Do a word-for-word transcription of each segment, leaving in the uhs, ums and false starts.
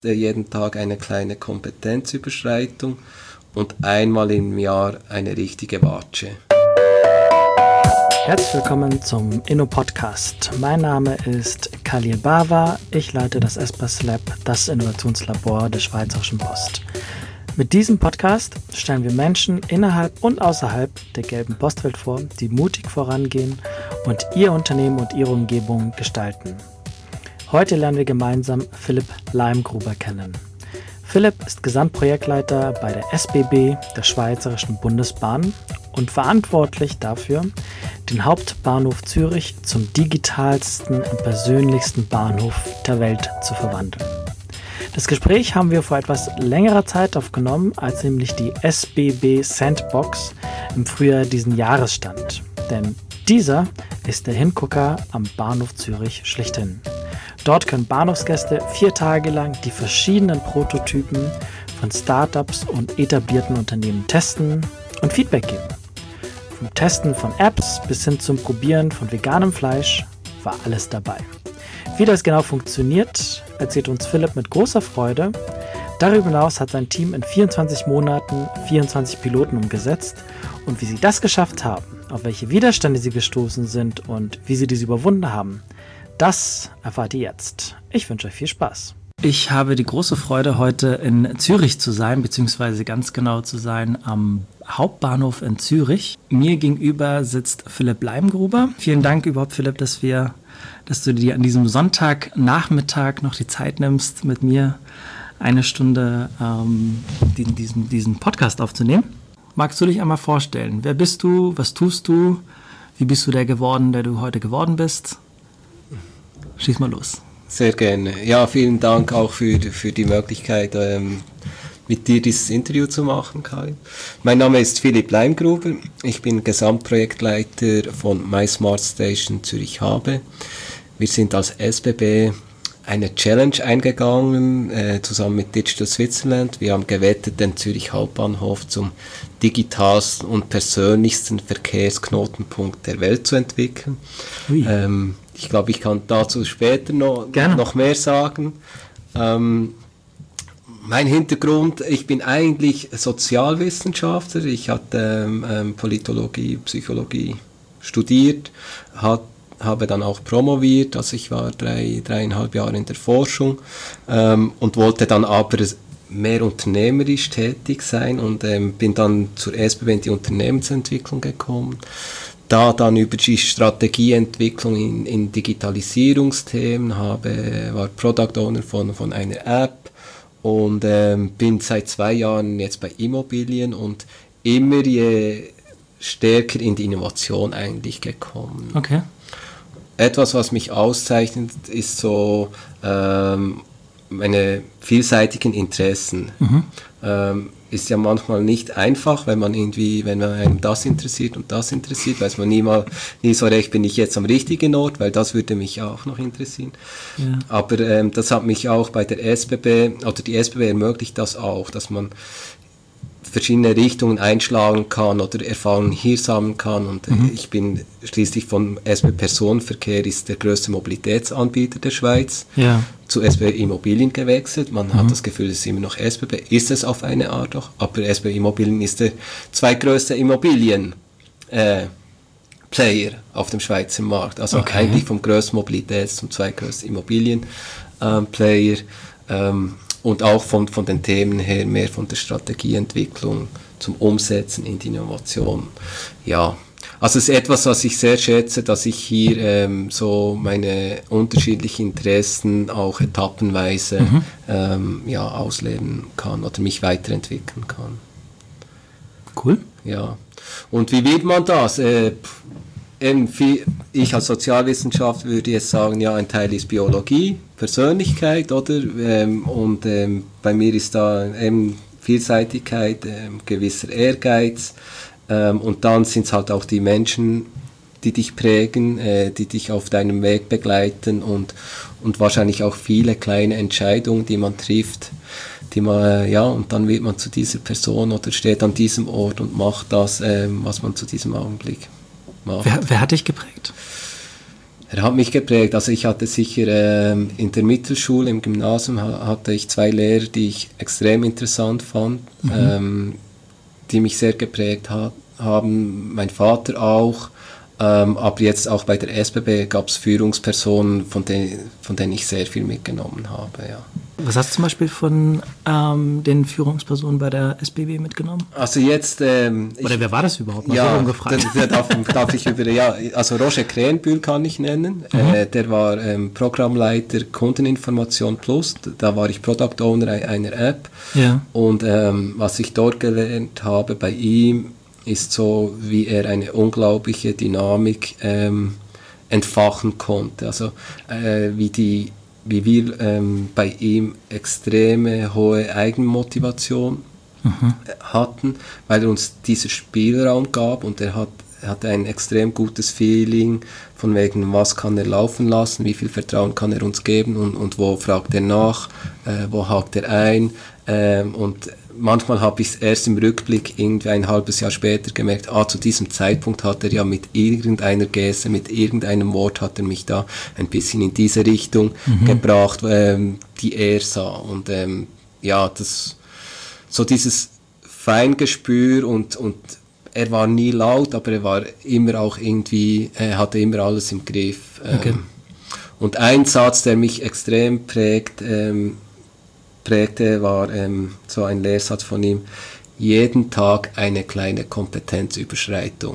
jeden Tag eine kleine Kompetenzüberschreitung und einmal im Jahr eine richtige Watsche. Herzlich willkommen zum Inno-Podcast. Mein Name ist Khalil Bawa. Ich leite das Espas Lab, das Innovationslabor der Schweizerischen Post. Mit diesem Podcast stellen wir Menschen innerhalb und außerhalb der gelben Postwelt vor, die mutig vorangehen und ihr Unternehmen und ihre Umgebung gestalten. Heute lernen wir gemeinsam Philipp Leimgruber kennen. Philipp ist Gesamtprojektleiter bei der S B B, der Schweizerischen Bundesbahn, und verantwortlich dafür, den Hauptbahnhof Zürich zum digitalsten und persönlichsten Bahnhof der Welt zu verwandeln. Das Gespräch haben wir vor etwas längerer Zeit aufgenommen, als nämlich die S B B Sandbox im Frühjahr diesen Jahres stand. Denn dieser ist der Hingucker am Bahnhof Zürich schlechthin. Dort können Bahnhofsgäste vier Tage lang die verschiedenen Prototypen von Startups und etablierten Unternehmen testen und Feedback geben. Vom Testen von Apps bis hin zum Probieren von veganem Fleisch war alles dabei. Wie das genau funktioniert, erzählt uns Philipp mit großer Freude. Darüber hinaus hat sein Team in vierundzwanzig Monaten vierundzwanzig Piloten umgesetzt und wie sie das geschafft haben, auf welche Widerstände sie gestoßen sind und wie sie diese überwunden haben, das erfahrt ihr jetzt. Ich wünsche euch viel Spaß. Ich habe die große Freude, heute in Zürich zu sein, beziehungsweise ganz genau zu sein am Hauptbahnhof in Zürich. Mir gegenüber sitzt Philipp Leimgruber. Vielen Dank überhaupt, Philipp, dass wir, dass du dir an diesem Sonntagnachmittag noch die Zeit nimmst, mit mir eine Stunde ähm, diesen, diesen, diesen Podcast aufzunehmen. Magst du dich einmal vorstellen? Wer bist du? Was tust du? Wie bist du der geworden, der du heute geworden bist? Schieß mal los. Sehr gerne. Ja, vielen Dank auch für, für die Möglichkeit, ähm, mit dir dieses Interview zu machen, Kai. Mein Name ist Philipp Leimgruber. Ich bin Gesamtprojektleiter von MySmartStation Zürich-Habe. Wir sind als S B B eine Challenge eingegangen, äh, zusammen mit Digital Switzerland. Wir haben gewettet, den Zürich Hauptbahnhof zum digitalsten und persönlichsten Verkehrsknotenpunkt der Welt zu entwickeln. Ähm, ich glaube, ich kann dazu später noch, noch mehr sagen. Ähm, mein Hintergrund, ich bin eigentlich Sozialwissenschaftler. Ich hatte ähm, Politologie, Psychologie studiert, hat habe dann auch promoviert, also ich war drei, dreieinhalb Jahre in der Forschung ähm, und wollte dann aber mehr unternehmerisch tätig sein und ähm, bin dann zur S B B in die Unternehmensentwicklung gekommen, da dann über die Strategieentwicklung in, in Digitalisierungsthemen, habe, war Product Owner von, von einer App und ähm, bin seit zwei Jahren jetzt bei Immobilien und immer je stärker in die Innovation eigentlich gekommen. Okay. Etwas, was mich auszeichnet, ist so ähm, meine vielseitigen Interessen. Mhm. Ähm, ist ja manchmal nicht einfach, wenn man irgendwie, wenn man einem das interessiert und das interessiert, weiß man nie mal, nie so recht, bin ich jetzt am richtigen Ort, weil das würde mich auch noch interessieren. Ja. Aber ähm, das hat mich auch bei der S B B, oder die S B B ermöglicht das auch, dass man verschiedene Richtungen einschlagen kann oder Erfahrungen hier sammeln kann und mhm. ich bin schließlich vom S B Personenverkehr ist der größte Mobilitätsanbieter der Schweiz ja. zu S B Immobilien gewechselt. Man mhm. hat das Gefühl, es ist immer noch S B B, ist es auf eine Art auch, aber S B Immobilien ist der zweitgrößte Immobilien äh, Player auf dem Schweizer Markt, also okay. eigentlich vom größten Mobilitäts- zum zweitgrößten Immobilien ähm, Player ähm, und auch von, von den Themen her mehr von der Strategieentwicklung zum Umsetzen in die Innovation. Ja, also es ist etwas, was ich sehr schätze, dass ich hier ähm, so meine unterschiedlichen Interessen auch etappenweise mhm. ähm, ja, ausleben kann oder mich weiterentwickeln kann. Cool. Ja, und wie wird man das? Äh, Ich als Sozialwissenschaftler würde jetzt sagen, ja, ein Teil ist Biologie, Persönlichkeit, oder? Ähm, und ähm, bei mir ist da eben Vielseitigkeit, ähm, gewisser Ehrgeiz. Ähm, und dann sind es halt auch die Menschen, die dich prägen, äh, die dich auf deinem Weg begleiten und, und wahrscheinlich auch viele kleine Entscheidungen, die man trifft, die man, äh, ja, und dann wird man zu dieser Person oder steht an diesem Ort und macht das, ähm, was man zu diesem Augenblick macht. Wer, wer hat dich geprägt? Er hat mich geprägt. Also ich hatte sicher ähm, in der Mittelschule, im Gymnasium ha- hatte ich zwei Lehrer, die ich extrem interessant fand, mhm. ähm, die mich sehr geprägt ha- haben. Mein Vater auch. Ähm, aber jetzt auch bei der S B B gab es Führungspersonen, von, de- von denen ich sehr viel mitgenommen habe. Ja. Was hast du zum Beispiel von ähm, den Führungspersonen bei der S B B mitgenommen? Also jetzt... Ähm, Oder ich, wer war das überhaupt? Mal ja, so gefragt. Da, da darf, darf ich über... Ja, also Roger Krähenbühl kann ich nennen. Mhm. Äh, der war ähm, Programmleiter Kundeninformation Plus. Da war ich Product Owner einer App. Ja. Und ähm, was ich dort gelernt habe bei ihm, ist so, wie er eine unglaubliche Dynamik ähm, entfachen konnte. Also äh, wie die... wie wir ähm, bei ihm extreme hohe Eigenmotivation mhm. hatten, weil er uns diesen Spielraum gab und er hat, er hatte ein extrem gutes Feeling von wegen, was kann er laufen lassen, wie viel Vertrauen kann er uns geben und, und wo fragt er nach, äh, wo hakt er ein ähm, und manchmal habe ich es erst im Rückblick irgendwie ein halbes Jahr später gemerkt, ah, zu diesem Zeitpunkt hat er ja mit irgendeiner Geste, mit irgendeinem Wort hat er mich da ein bisschen in diese Richtung mhm. gebracht, ähm, die er sah. Und ähm, ja, das so dieses Feingespür und, und er war nie laut, aber er war immer auch irgendwie, er hatte immer alles im Griff. Ähm, okay. Und ein Satz, der mich extrem prägt, ähm, prägte, war ähm, so ein Lehrsatz von ihm: jeden Tag eine kleine Kompetenzüberschreitung.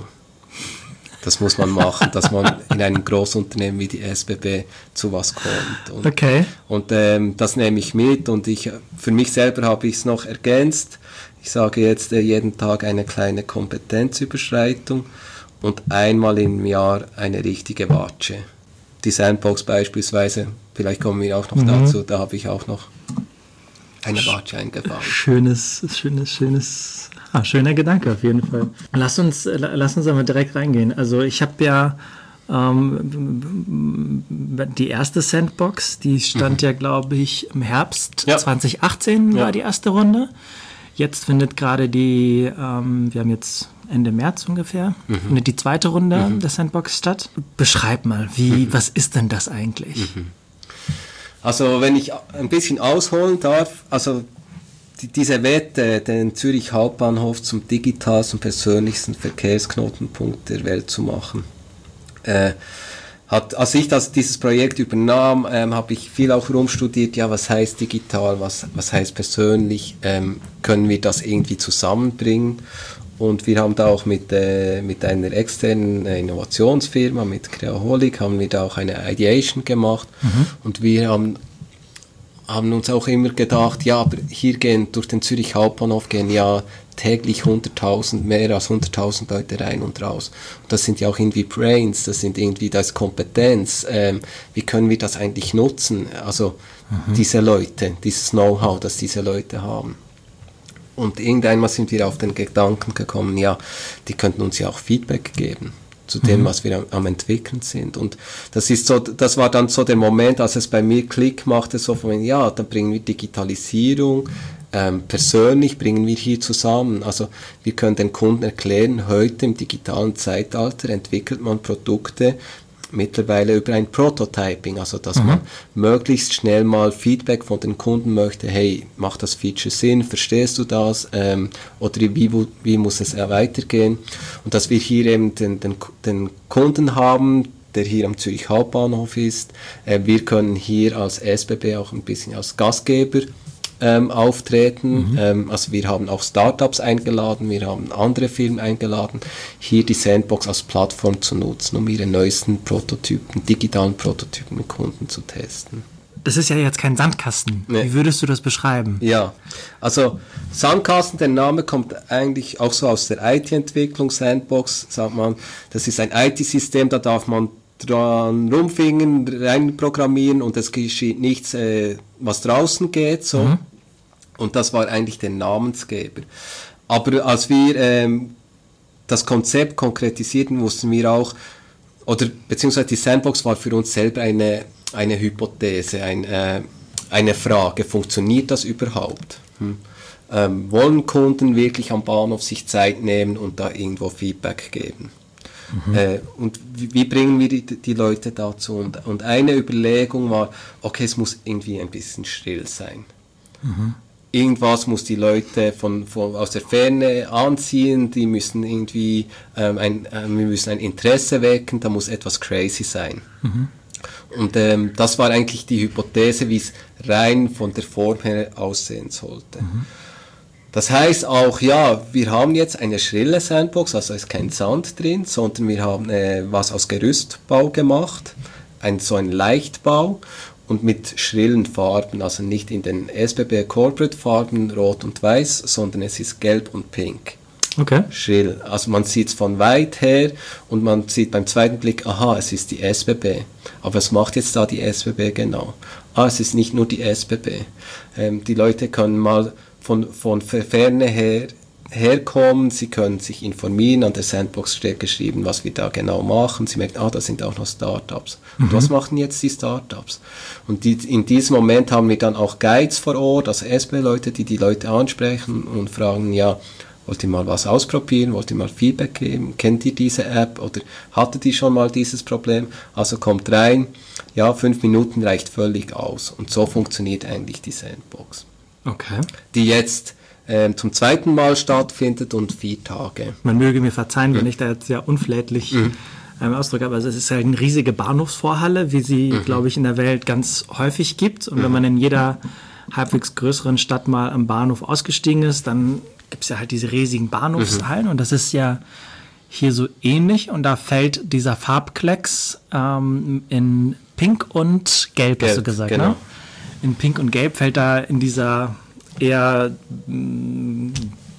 Das muss man machen, dass man in einem Großunternehmen wie die S B B zu was kommt. Und, okay. und ähm, das nehme ich mit und ich, für mich selber habe ich es noch ergänzt. Ich sage jetzt äh, jeden Tag eine kleine Kompetenzüberschreitung und einmal im Jahr eine richtige Watsche. Die Sandbox beispielsweise, vielleicht kommen wir auch noch mhm. dazu, da habe ich auch noch eine Watsche eingebaut. Schönes, schönes, schönes, ah, schöner Gedanke auf jeden Fall. Lass uns, lass uns aber direkt reingehen. Also ich habe ja ähm, die erste Sandbox, die stand mhm. ja, glaube ich, im Herbst ja. zwanzig achtzehn ja. war die erste Runde. Jetzt findet gerade die, ähm, wir haben jetzt Ende März ungefähr, mhm. findet die zweite Runde mhm. der Sandbox statt. Beschreib mal, wie, mhm. was ist denn das eigentlich? Mhm. Also wenn ich ein bisschen ausholen darf, also die, diese Wette, den Zürich Hauptbahnhof zum digitalsten, persönlichsten Verkehrsknotenpunkt der Welt zu machen, äh, hat, als ich das, dieses Projekt übernahm, ähm, habe ich viel auch rumstudiert, ja, was heißt digital, was, was heißt persönlich, ähm, können wir das irgendwie zusammenbringen? Und wir haben da auch mit, äh, mit einer externen Innovationsfirma, mit Creaholic, haben wir da auch eine Ideation gemacht. Mhm. Und wir haben, haben uns auch immer gedacht, ja, aber hier gehen, durch den Zürich Hauptbahnhof gehen ja täglich hunderttausend, mehr als hunderttausend Leute rein und raus. Und das sind ja auch irgendwie Brains, das sind irgendwie, das ist Kompetenz. Ähm, wie können wir das eigentlich nutzen? Also mhm. diese Leute, dieses Know-how, das diese Leute haben. Und irgendeinmal sind wir auf den Gedanken gekommen, ja, die könnten uns ja auch Feedback geben zu dem, mhm. was wir am, am entwickeln sind. Und das ist so, das war dann so der Moment, als es bei mir Klick machte, so von, ja, dann bringen wir Digitalisierung, ähm, persönlich bringen wir hier zusammen. Also wir können den Kunden erklären, heute im digitalen Zeitalter entwickelt man Produkte mittlerweile über ein Prototyping, also dass mhm. man möglichst schnell mal Feedback von den Kunden möchte, hey, macht das Feature Sinn, verstehst du das, ähm, oder wie, wie muss es weitergehen, und dass wir hier eben den, den, den Kunden haben, der hier am Zürich Hauptbahnhof ist, äh, wir können hier als S B B auch ein bisschen als Gastgeber Ähm, auftreten. Mhm. Ähm, also wir haben auch Startups eingeladen, wir haben andere Firmen eingeladen, hier die Sandbox als Plattform zu nutzen, um ihre neuesten Prototypen, digitalen Prototypen mit Kunden zu testen. Das ist ja jetzt kein Sandkasten. Nee. Wie würdest du das beschreiben? Ja, also Sandkasten, der Name kommt eigentlich auch so aus der I T-Entwicklung. Sandbox, sagt man, das ist ein I T-System, da darf man dran rumfingen, rein programmieren und es geschieht nichts, äh, was draußen geht, so. Mhm. Und das war eigentlich der Namensgeber. Aber als wir ähm, das Konzept konkretisierten, wussten wir auch, oder beziehungsweise die Sandbox war für uns selber eine, eine Hypothese, ein, äh, eine Frage, funktioniert das überhaupt? Hm? Ähm, wollen Kunden wirklich am Bahnhof sich Zeit nehmen und da irgendwo Feedback geben? Mhm. Äh, und wie, wie bringen wir die, die Leute dazu? Und, und eine Überlegung war, okay, es muss irgendwie ein bisschen still sein. Mhm. Irgendwas muss die Leute von, von, aus der Ferne anziehen, die müssen irgendwie, ähm, ein, äh, wir müssen ein Interesse wecken, da muss etwas crazy sein. Mhm. Und ähm, das war eigentlich die Hypothese, wie es rein von der Form her aussehen sollte. Mhm. Das heißt auch, ja, wir haben jetzt eine schrille Sandbox, also ist kein Sand drin, sondern wir haben äh, was aus Gerüstbau gemacht, ein, so ein Leichtbau und mit schrillen Farben, also nicht in den S B B Corporate Farben, rot und weiß, sondern es ist gelb und pink. Okay. Schrill. Also man sieht es von weit her und man sieht beim zweiten Blick, aha, es ist die S B B. Aber was macht jetzt da die S B B genau? Ah, es ist nicht nur die S B B. Ähm, die Leute können mal von, von Ferne her herkommen, sie können sich informieren, an der Sandbox steht geschrieben, was wir da genau machen. Sie merken, ah, da sind auch noch Startups. Mhm. Und was machen jetzt die Startups? Und die, in diesem Moment haben wir dann auch Guides vor Ort, also S B B-Leute, die die Leute ansprechen und fragen, ja, wollt ihr mal was ausprobieren, wollt ihr mal Feedback geben, kennt ihr diese App oder hattet ihr schon mal dieses Problem? Also kommt rein, ja, fünf Minuten reicht völlig aus. Und so funktioniert eigentlich die Sandbox. Okay. Die jetzt ähm, zum zweiten Mal stattfindet und vier Tage. Man möge mir verzeihen, mhm. wenn ich da jetzt ja unflätlich mhm. ähm, ausdrücke, aber es ist halt eine riesige Bahnhofsvorhalle, wie sie, mhm. glaube ich, in der Welt ganz häufig gibt. Und mhm. wenn man in jeder halbwegs größeren Stadt mal am Bahnhof ausgestiegen ist, dann gibt es ja halt diese riesigen Bahnhofshallen mhm. und das ist ja hier so ähnlich und da fällt dieser Farbklecks ähm, in Pink und Gelb, Gelb hast du gesagt, genau. ne? In Pink und Gelb fällt da in dieser eher mh,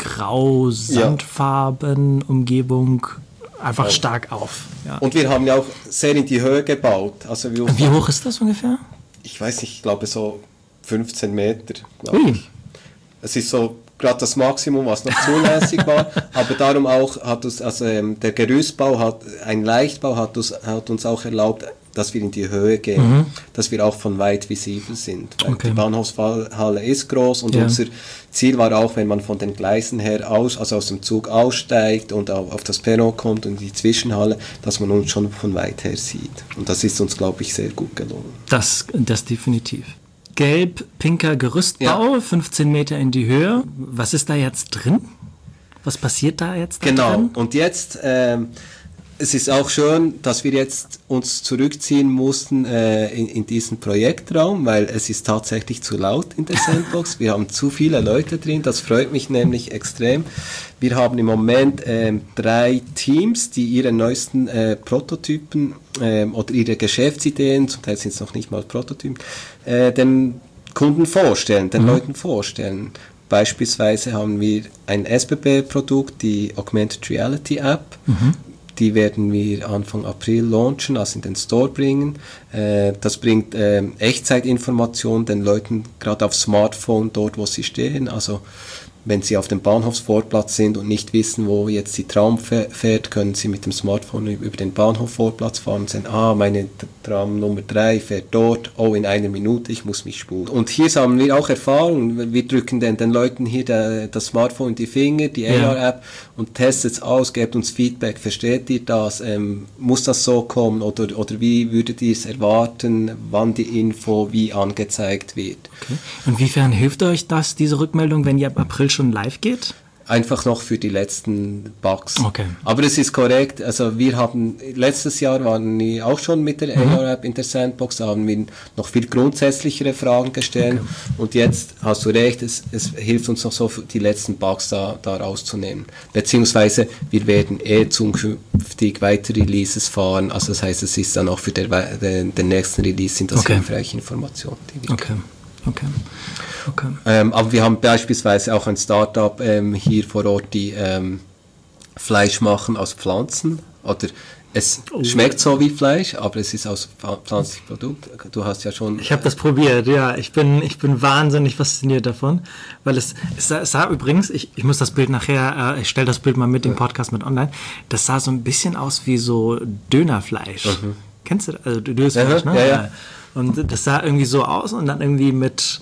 grau-sandfarben Umgebung einfach ja. stark auf. Ja. Und wir haben ja auch sehr in die Höhe gebaut. Also wie, Wie hoch ist das ungefähr? Ich weiß nicht, ich glaube so fünfzehn Meter. Ich. Es ist so gerade das Maximum, was noch zulässig war, aber darum auch hat uns, also ähm, der Gerüstbau, hat, ein Leichtbau hat uns, hat uns auch erlaubt, dass wir in die Höhe gehen, mhm. dass wir auch von weit visibel sind. Weil okay. Die Bahnhofshalle ist groß und ja. unser Ziel war auch, wenn man von den Gleisen her aus, also aus dem Zug aussteigt und auf, auf das Perron kommt und in die Zwischenhalle, dass man uns schon von weit her sieht. Und das ist uns, glaube ich, sehr gut gelungen. Das, das definitiv. Gelb-pinker Gerüstbau, ja. fünfzehn Meter in die Höhe. Was ist da jetzt drin? Was passiert da jetzt da Genau, drin? Und jetzt, ähm, es ist auch schön, dass wir jetzt uns zurückziehen mussten äh, in, in diesen Projektraum, weil es ist tatsächlich zu laut in der Sandbox. Wir haben zu viele Leute drin, das freut mich nämlich extrem. Wir haben im Moment ähm, drei Teams, die ihre neuesten äh, Prototypen ähm, oder ihre Geschäftsideen, zum Teil sind es noch nicht mal Prototypen, äh, den Kunden vorstellen, den mhm. Leuten vorstellen. Beispielsweise haben wir ein S B B-Produkt, die Augmented Reality App. Mhm. Die werden wir Anfang April launchen, also in den Store bringen. Äh, das bringt äh, Echtzeitinformationen den Leuten gerade auf Smartphone dort, wo sie stehen. Also wenn sie auf dem Bahnhofsvorplatz sind und nicht wissen, wo jetzt die Tram fährt, können sie mit dem Smartphone über den Bahnhofsvorplatz fahren und sagen, ah, meine Tram Nummer drei fährt dort, oh, in einer Minute, ich muss mich spulen. Und hier haben wir auch Erfahrung, wir drücken den, den Leuten hier der, das Smartphone in die Finger, die ja. A R-App und testet es aus, gebt uns Feedback, versteht ihr das, ähm, muss das so kommen oder, oder wie würdet ihr es erwarten, wann die Info wie angezeigt wird. Okay. Inwiefern hilft euch das, diese Rückmeldung, wenn ihr ab April schon live geht? Einfach noch für die letzten Bugs. Okay. Aber es ist korrekt, also wir haben, letztes Jahr waren wir auch schon mit der mhm. A R-App in der Sandbox, da haben wir noch viel grundsätzlichere Fragen gestellt okay. und jetzt hast du recht, es, es hilft uns noch so, die letzten Bugs da, da rauszunehmen. Beziehungsweise wir werden eh zukünftig weitere Releases fahren, also das heißt, es ist dann auch für der, den, den nächsten Release sind das okay. hilfreiche Informationen, die wir okay. Okay. Okay. Ähm, aber wir haben beispielsweise auch ein Startup ähm, hier vor Ort, die ähm, Fleisch machen aus Pflanzen. Oder es oh. schmeckt so wie Fleisch, aber es ist aus pflanzlichem Produkt. Du hast ja schon... Ich habe das probiert, ja. Ich bin, ich bin wahnsinnig fasziniert davon. Weil es, es, sah, es sah übrigens, ich, ich muss das Bild nachher, äh, ich stelle das Bild mal mit dem Podcast mit online, das sah so ein bisschen aus wie so Dönerfleisch. Mhm. Kennst du das? Also Dönerfleisch, ja, ne? Ja, ja. Und das sah irgendwie so aus und dann irgendwie mit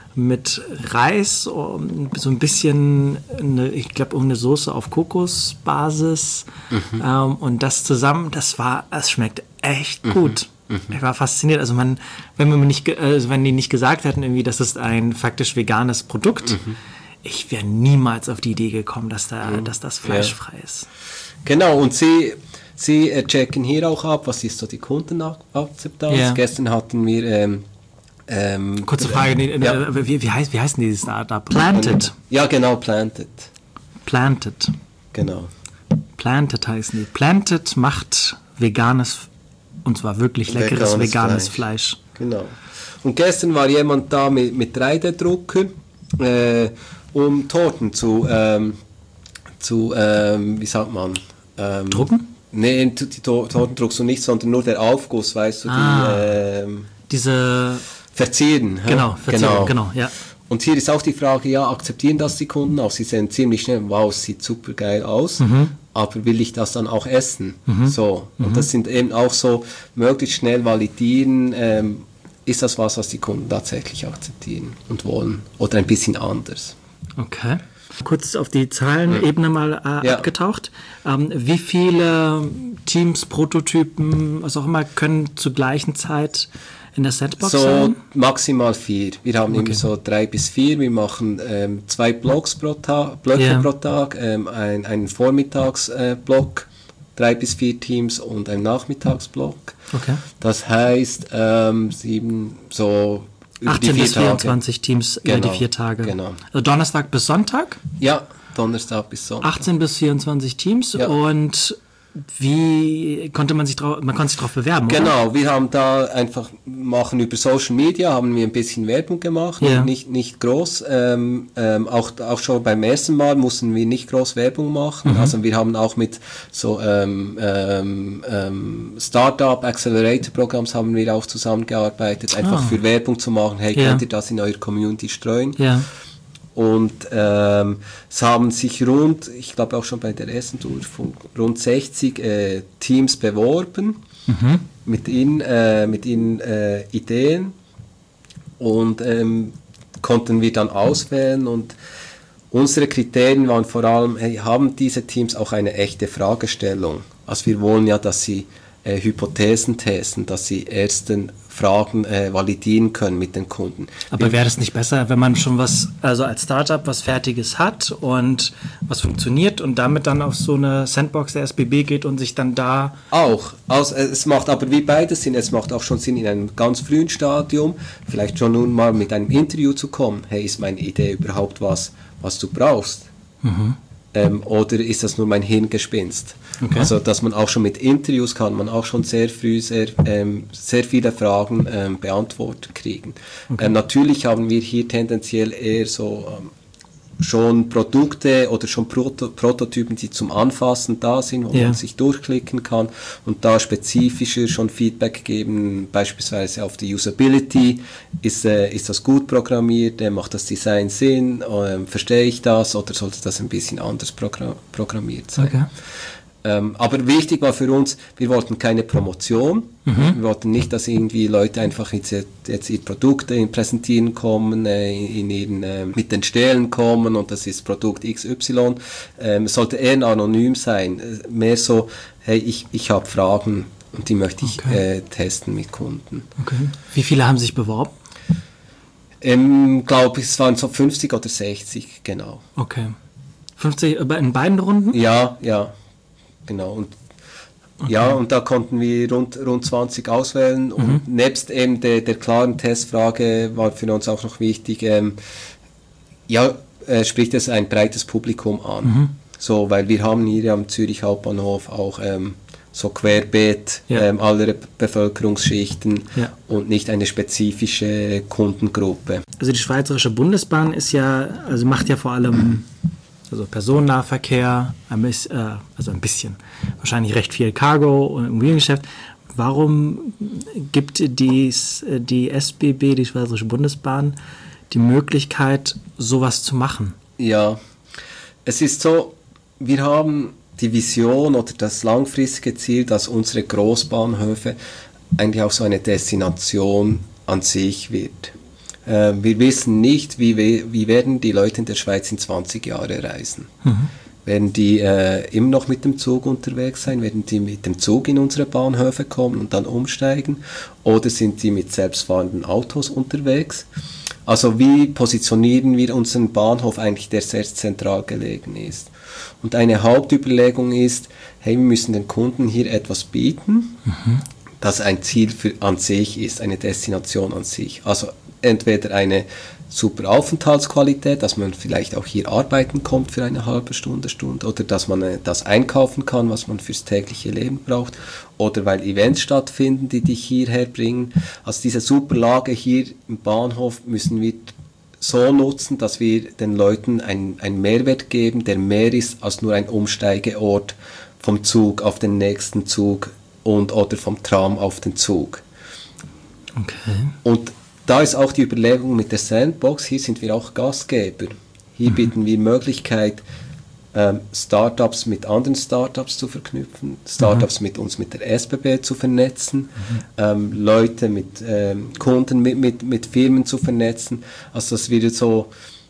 mit Reis, so ein bisschen, eine, ich glaube, irgendeine Soße auf Kokosbasis. Mhm. Ähm, und das zusammen, das war, es schmeckt echt gut. Mhm. Ich war fasziniert. Also man, wenn man nicht, also wenn die nicht gesagt hätten, irgendwie, das ist ein faktisch veganes Produkt, mhm. ich wäre niemals auf die Idee gekommen, dass da, mhm. dass das fleischfrei ja. ist. Genau, und sie, sie äh, checken hier auch ab, was ist so die Kundenakzeptanz. Ja. Gestern hatten wir ähm, Ähm, Kurze Frage, äh, ja. wie, wie, heißt, wie heißt denn dieses Startup? Planted. Ja, genau, Planted. Planted. Genau. Planted heißen die. Planted macht veganes, und zwar wirklich leckeres veganes, veganes Fleisch. Fleisch. Genau. Und gestern war jemand da mit, mit drei D-Drucker, äh, um Torten zu, ähm, zu ähm, wie sagt man? Ähm, Drucken? Nee, die Torten druckst du nicht, sondern nur der Aufguss, weißt du, ah, die... Ähm, diese... Verzieren. Genau, verzieren, genau. genau, ja. Und hier ist auch die Frage, ja, akzeptieren das die Kunden auch? Sie sehen ziemlich schnell, wow, sieht super geil aus, mhm. aber will ich das dann auch essen? Mhm. So. Und mhm. das sind eben auch so, möglichst schnell validieren, ähm, ist das was, was die Kunden tatsächlich akzeptieren und wollen? Oder ein bisschen anders. Okay. Kurz auf die Zahlenebene mal äh, ja. abgetaucht. Ähm, wie viele Teams, Prototypen, was auch immer, können zur gleichen Zeit in der Sandbox so sein? Maximal vier. Wir haben okay. immer so drei bis vier. Wir machen ähm, zwei Blocks pro Tag, Blöcke yeah. pro Tag, ähm, ein, einen Vormittagsblock, äh, drei bis vier Teams und einen Nachmittagsblock. Okay. Das heißt ähm, sieben, so über achtzehn die bis vier vierundzwanzig Tage. Teams genau. über die vier Tage. Genau. Also Donnerstag bis Sonntag? Ja, Donnerstag bis Sonntag. achtzehn bis vierundzwanzig Teams ja. und wie konnte man sich drauf, man konnte sich darauf bewerben, Genau, oder? wir haben da einfach, machen über Social Media, haben wir ein bisschen Werbung gemacht, ja. nicht, nicht groß, ähm, ähm, auch, auch schon beim ersten Mal mussten wir nicht groß Werbung machen, mhm. also wir haben auch mit so ähm, ähm, ähm, Startup Accelerator Programms haben wir auch zusammengearbeitet, einfach ah. für Werbung zu machen, hey, ja. könnt ihr das in eurer Community streuen? Ja. Und ähm, es haben sich rund, ich glaube auch schon bei der ersten Tour, von rund sechzig äh, Teams beworben, mhm. mit ihnen, äh, mit ihnen äh, Ideen und ähm, konnten wir dann auswählen und unsere Kriterien waren vor allem, hey, haben diese Teams auch eine echte Fragestellung? Also wir wollen ja, dass sie äh, Hypothesen testen, dass sie ersten Fragen äh, validieren können mit den Kunden. Aber wäre das nicht besser, wenn man schon was, also als Startup was Fertiges hat und was funktioniert und damit dann auf so eine Sandbox der S B B geht und sich dann da... Auch. Also, es macht aber wie beides Sinn. Es macht auch schon Sinn, in einem ganz frühen Stadium vielleicht schon nun mal mit einem Interview zu kommen. Hey, ist meine Idee überhaupt was, was du brauchst? Mhm. Ähm, oder ist das nur mein Hirngespinst? Okay. Also, dass man auch schon mit Interviews kann, man auch schon sehr früh sehr, ähm, sehr viele Fragen ähm, beantwortet kriegen. Okay. Ähm, natürlich haben wir hier tendenziell eher so ähm, schon Produkte oder schon Proto- Prototypen, die zum Anfassen da sind, wo yeah. man sich durchklicken kann und da spezifischer schon Feedback geben, beispielsweise auf die Usability. Ist, äh, ist das gut programmiert? Äh, macht das Design Sinn? Äh, verstehe ich das? Oder sollte das ein bisschen anders program- programmiert sein? Okay. Ähm, aber wichtig war für uns, wir wollten keine Promotion. Mhm. Wir wollten nicht, dass irgendwie Leute einfach jetzt, jetzt ihr Produkt äh, präsentieren kommen, äh, in ihren, äh, mit den Stellen kommen und das ist Produkt X Y. Ähm, es sollte eher anonym sein. Äh, mehr so, hey, ich, ich habe Fragen und die möchte ich okay. äh, testen mit Kunden. Okay. Wie viele haben sich beworben? Ich ähm, glaube, es waren so fünfzig oder sechzig, genau. Okay. fünfzig in beiden Runden? Ja, ja. Genau, und okay. ja, und da konnten wir rund, rund zwanzig auswählen und mhm. nebst eben der, der klaren Testfrage war für uns auch noch wichtig, ähm, ja, äh, spricht es ein breites Publikum an, mhm. so, weil wir haben hier am Zürich Hauptbahnhof auch ähm, so querbeet ja. ähm, aller Bevölkerungsschichten ja. und nicht eine spezifische Kundengruppe. Also die Schweizerische Bundesbahn ist ja, also macht ja vor allem also Personennahverkehr, ein bisschen, äh, also ein bisschen, wahrscheinlich recht viel Cargo und Immobiliengeschäft. Warum gibt die, die S B B, die Schweizerische Bundesbahn, die Möglichkeit, sowas zu machen? Ja, es ist so, wir haben die Vision oder das langfristige Ziel, dass unsere Großbahnhöfe eigentlich auch so eine Destination an sich wird. äh, wir wissen nicht, wie, we- wie werden die Leute in der Schweiz in zwanzig Jahren reisen. Mhm. Werden die äh, immer noch mit dem Zug unterwegs sein? Werden die mit dem Zug in unsere Bahnhöfe kommen und dann umsteigen? Oder sind die mit selbstfahrenden Autos unterwegs? Also wie positionieren wir unseren Bahnhof eigentlich, der sehr zentral gelegen ist? Und eine Hauptüberlegung ist, hey, wir müssen den Kunden hier etwas bieten, mhm. das ein Ziel für, an sich ist, eine Destination an sich. Also entweder eine super Aufenthaltsqualität, dass man vielleicht auch hier arbeiten kommt für eine halbe Stunde, Stunde, oder dass man äh, das einkaufen kann, was man fürs tägliche Leben braucht, oder weil Events stattfinden, die dich hierher bringen. Also diese super Lage hier im Bahnhof müssen wir so nutzen, dass wir den Leuten einen, einen Mehrwert geben, der mehr ist als nur ein Umsteigeort vom Zug auf den nächsten Zug und oder vom Tram auf den Zug. Okay. Und da ist auch die Überlegung mit der Sandbox, hier sind wir auch Gastgeber. Hier mhm. bieten wir Möglichkeit, ähm, Startups mit anderen Startups zu verknüpfen, Startups mhm. mit uns mit der S B B zu vernetzen, mhm. ähm, Leute mit ähm, Kunden, mit, mit, mit Firmen zu vernetzen. Also dass wir so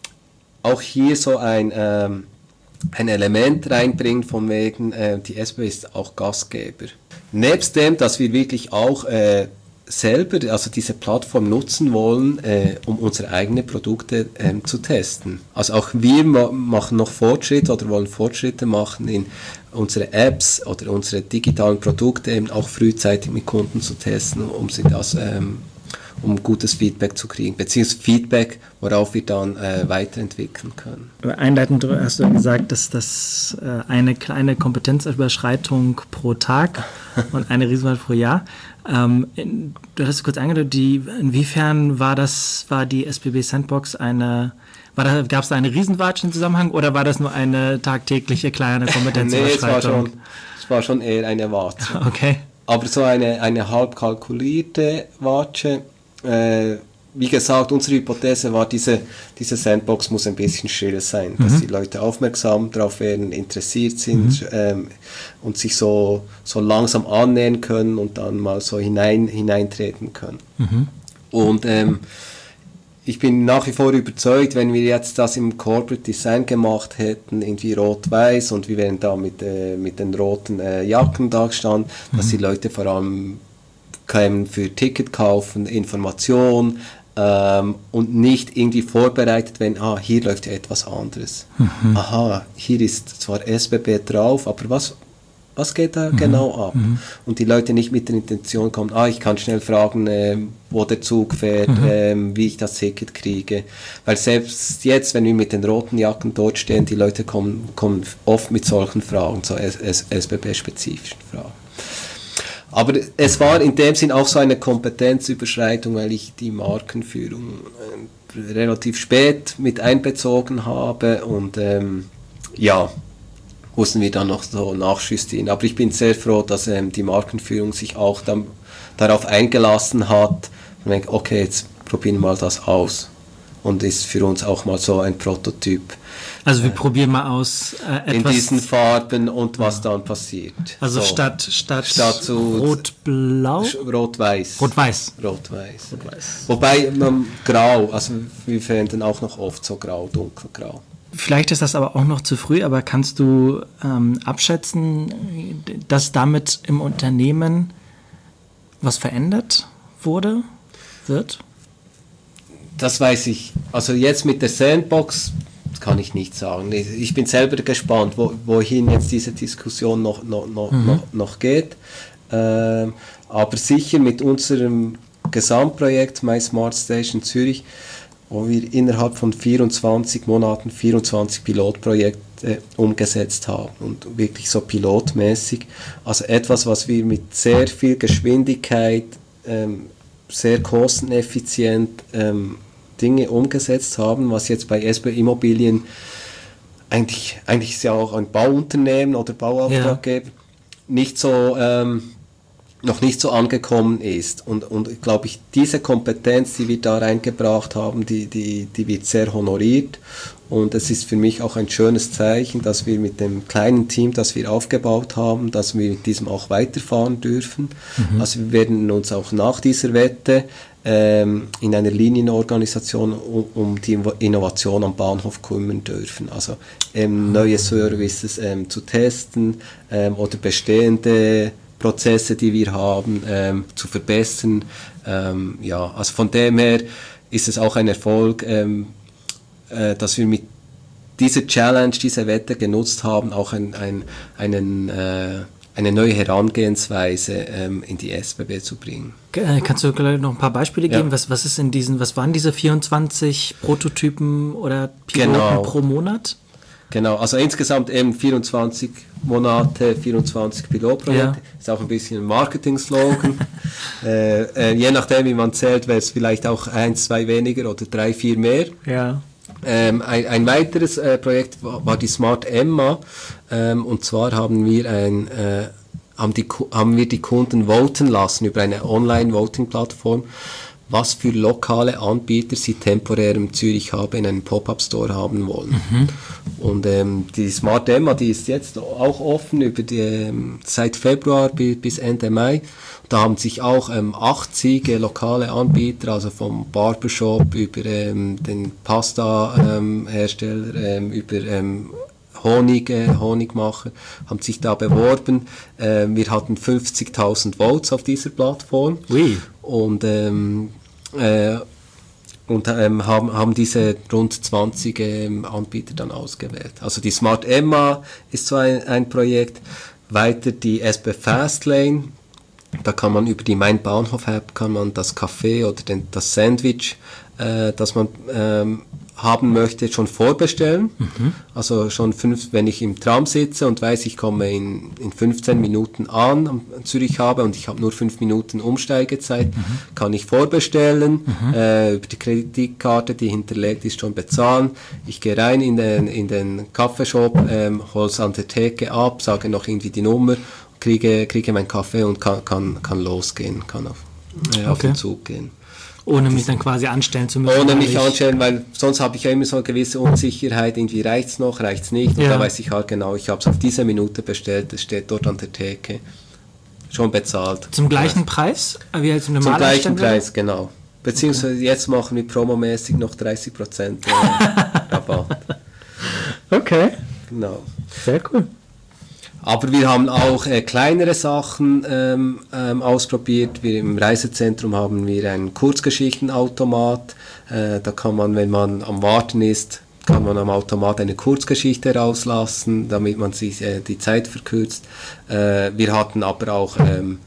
auch hier so ein, ähm, ein Element reinbringen von wegen, äh, die S B B ist auch Gastgeber. Nebst dem, dass wir wirklich auch äh, selber, also diese Plattform nutzen wollen, äh, um unsere eigenen Produkte ähm, zu testen. Also auch wir ma- machen noch Fortschritte oder wollen Fortschritte machen in unsere Apps oder unsere digitalen Produkte eben auch frühzeitig mit Kunden zu testen, um sie das, ähm, um gutes Feedback zu kriegen, beziehungsweise Feedback, worauf wir dann äh, weiterentwickeln können. Einleitend hast du gesagt, dass das äh, eine kleine Kompetenzüberschreitung pro Tag und eine Riesenwelt pro Jahr. Ähm, in, du hast kurz angedeutet, die, inwiefern war das, war die S B B Sandbox eine, war da, gab es da eine Riesenwatsch im Zusammenhang oder war das nur eine tagtägliche kleine Kompetenzüberschreitung? Nee, es war schon, es war schon eher eine Watsche. Okay. Aber so eine, eine halb kalkulierte Watsche. Äh, wie gesagt, unsere Hypothese war, diese, diese Sandbox muss ein bisschen schneller sein, mhm. dass die Leute aufmerksam darauf werden, interessiert sind mhm. ähm, und sich so, so langsam annähern können und dann mal so hinein, hineintreten können. Mhm. Und ähm, ich bin nach wie vor überzeugt, wenn wir jetzt das im Corporate Design gemacht hätten, irgendwie rot-weiß und wir wären da mit, äh, mit den roten äh, Jacken da gestanden, mhm. dass die Leute vor allem kämen für Ticket kaufen, Information ähm, und nicht irgendwie vorbereitet, wenn, ah, hier läuft ja etwas anderes. Mhm. Aha, hier ist zwar S B B drauf, aber was, was geht da mhm. genau ab? Mhm. Und die Leute nicht mit der Intention kommen, ah, ich kann schnell fragen, äh, wo der Zug fährt, mhm. äh, wie ich das Ticket kriege. Weil selbst jetzt, wenn wir mit den roten Jacken dort stehen, die Leute kommen, kommen oft mit solchen Fragen, so S B B-spezifischen Fragen. Aber es war in dem Sinn auch so eine Kompetenzüberschreitung, weil ich die Markenführung äh, relativ spät mit einbezogen habe und ähm, ja, mussten wir dann noch so nachjustieren. Aber ich bin sehr froh, dass ähm, die Markenführung sich auch dann darauf eingelassen hat und denkt, okay, jetzt probieren wir mal das aus. Und ist für uns auch mal so ein Prototyp. Also wir äh, probieren mal aus äh, etwas in diesen Farben und was ja. dann passiert. Also so. statt, statt, statt so rot-blau? Rot-weiß. Rot-weiß. Rot-weiß. Rot-weiß. Wobei man grau, also wir verwenden auch noch oft so grau, dunkelgrau. Vielleicht ist das aber auch noch zu früh, aber kannst du ähm, abschätzen, dass damit im Unternehmen was verändert wurde, wird? Das weiß ich. Also jetzt mit der Sandbox kann ich nicht sagen. Ich bin selber gespannt, wo, wohin jetzt diese Diskussion noch, noch, noch, mhm. noch, noch geht. Ähm, aber sicher mit unserem Gesamtprojekt My Smart Station Zürich, wo wir innerhalb von vierundzwanzig Monaten vierundzwanzig Pilotprojekte umgesetzt haben und wirklich so pilotmäßig. Also etwas, was wir mit sehr viel Geschwindigkeit, ähm, sehr kosteneffizient ähm, Dinge umgesetzt haben, was jetzt bei S B Immobilien eigentlich, eigentlich ist ja auch ein Bauunternehmen oder Bauauftraggeber ja. nicht so ähm, noch nicht so angekommen ist. Und, und glaube ich, diese Kompetenz, die wir da reingebracht haben, die, die, die wird sehr honoriert. Und es ist für mich auch ein schönes Zeichen, dass wir mit dem kleinen Team, das wir aufgebaut haben, dass wir mit diesem auch weiterfahren dürfen. Mhm. Also wir werden uns auch nach dieser Wette ähm, in einer Linienorganisation um, um die Innovation am Bahnhof kümmern dürfen. Also ähm, neue Services ähm, zu testen ähm, oder bestehende Prozesse, die wir haben, ähm, zu verbessern. Ähm, ja, also von dem her ist es auch ein Erfolg, ähm, äh, dass wir mit dieser Challenge, diese Wette genutzt haben, auch ein, ein, einen, äh, eine neue Herangehensweise ähm, in die S B B zu bringen. Kannst du gleich noch ein paar Beispiele Ja. geben? Was, was ist in diesen, was waren diese vierundzwanzig Prototypen oder Piloten Genau. pro Monat? Genau, also insgesamt eben vierundzwanzig Monate, vierundzwanzig Pilotprojekte. Ja. Ist auch ein bisschen ein Marketing-Slogan. äh, äh, je nachdem, wie man zählt, wäre es vielleicht auch eins, zwei weniger oder drei, vier mehr. Ja. Ähm, ein, ein weiteres äh, Projekt war, war die Smart Emma. Ähm, und zwar haben wir ein äh, haben, die, haben wir die Kunden voten lassen über eine Online-Voting-Plattform, was für lokale Anbieter sie temporär in Zürich haben, in einem Pop-Up-Store haben wollen. Mhm. Und ähm, die Smart Emma, die ist jetzt auch offen über die, ähm, seit Februar bis, bis Ende Mai. Da haben sich auch ähm, achtzig äh, lokale Anbieter, also vom Barbershop über ähm, den Pasta-Hersteller, ähm, über ähm, Honig, äh, Honigmacher, haben sich da beworben. Äh, wir hatten fünfzigtausend Votes auf dieser Plattform. Ui. Und, ähm, äh, und ähm, haben, haben diese rund zwanzig ähm, Anbieter dann ausgewählt. Also die Smart Emma ist so ein, ein Projekt. Weiter die S B Fastlane. Da kann man über die Mein Bahnhof App kann man das Kaffee oder den, das Sandwich, äh, das man ähm, haben möchte, schon vorbestellen. Mhm. Also schon fünf, wenn ich im Tram sitze und weiß, ich komme in, in fünfzehn Minuten an, am Zürich habe und ich habe nur fünf Minuten Umsteigezeit, mhm. kann ich vorbestellen, mhm. äh, über die Kreditkarte, die hinterlegt ist, schon bezahlen. Ich gehe rein in den, in den Kaffeeshop, ähm, hole es an der Theke ab, sage noch irgendwie die Nummer, kriege, kriege meinen Kaffee und kann, kann, kann losgehen, kann auf, äh, auf okay. den Zug gehen. Ohne mich dann quasi anstellen zu müssen. Ohne mich anstellen, weil sonst habe ich ja immer so eine gewisse Unsicherheit, irgendwie reicht es noch, reicht es nicht. Und ja. da weiß ich halt genau, ich habe es auf diese Minute bestellt, es steht dort an der Theke, schon bezahlt. Zum gleichen ja. Preis? Wie als Zum gleichen Stände? Preis, genau. Beziehungsweise okay. jetzt machen wir promomäßig noch dreißig Prozent äh, Rabatt. Okay. Genau. Sehr cool. Aber wir haben auch äh, kleinere Sachen ähm, ähm, ausprobiert. Wir im Reisezentrum haben wir einen Kurzgeschichtenautomat. Äh, da kann man, wenn man am Warten ist, kann man am Automat eine Kurzgeschichte rauslassen, damit man sich äh, die Zeit verkürzt. Äh, wir hatten aber auch ähm,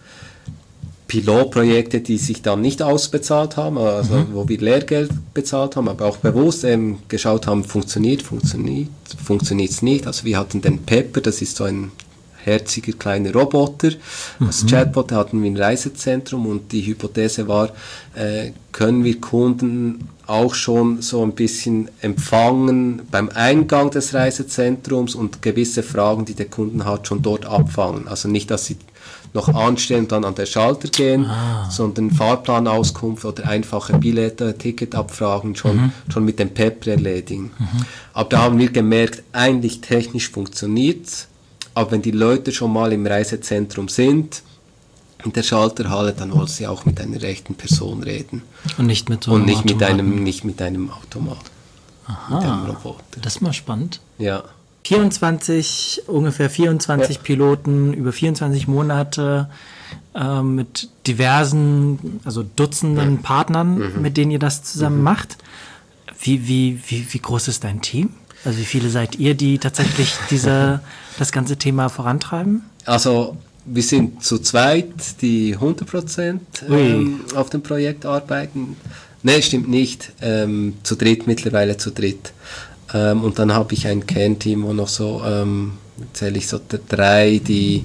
Pilotprojekte, die sich dann nicht ausbezahlt haben, also mhm. wo wir Lehrgeld bezahlt haben, aber auch bewusst ähm, geschaut haben, funktioniert, funktioniert, funktioniert es nicht. Also wir hatten den Pepper, das ist so ein herziger kleiner Roboter. Mhm. Als Chatbot hatten wir ein Reisezentrum und die Hypothese war, äh, können wir Kunden auch schon so ein bisschen empfangen beim Eingang des Reisezentrums und gewisse Fragen, die der Kunden hat, schon dort abfangen. Also nicht, dass sie noch anstehen und dann an den Schalter gehen, ah. sondern Fahrplanauskunft oder einfache Billette, Ticketabfragen schon, mhm. schon mit dem Pepper erledigen. Mhm. Aber da haben wir gemerkt, eigentlich technisch funktioniert es, aber wenn die Leute schon mal im Reisezentrum sind, in der Schalterhalle, dann wollen sie auch mit einer rechten Person reden. Und nicht mit so einem Und nicht mit einem, nicht mit einem Automat. Aha, mit einem Roboter. Das ist mal spannend. Ja. vierundzwanzig, ungefähr vierundzwanzig ja. Piloten über vierundzwanzig Monate äh, mit diversen, also Dutzenden ja. Partnern, mhm. mit denen ihr das zusammen mhm. macht. Wie, wie, wie, wie groß ist dein Team? Also wie viele seid ihr, die tatsächlich diese, das ganze Thema vorantreiben? Also wir sind zu zweit, die hundert Prozent ähm, auf dem Projekt arbeiten. Nein, stimmt nicht. Ähm, zu dritt, mittlerweile zu dritt. Ähm, und dann habe ich ein Kernteam, wo noch so, ähm, zähle ich so drei, die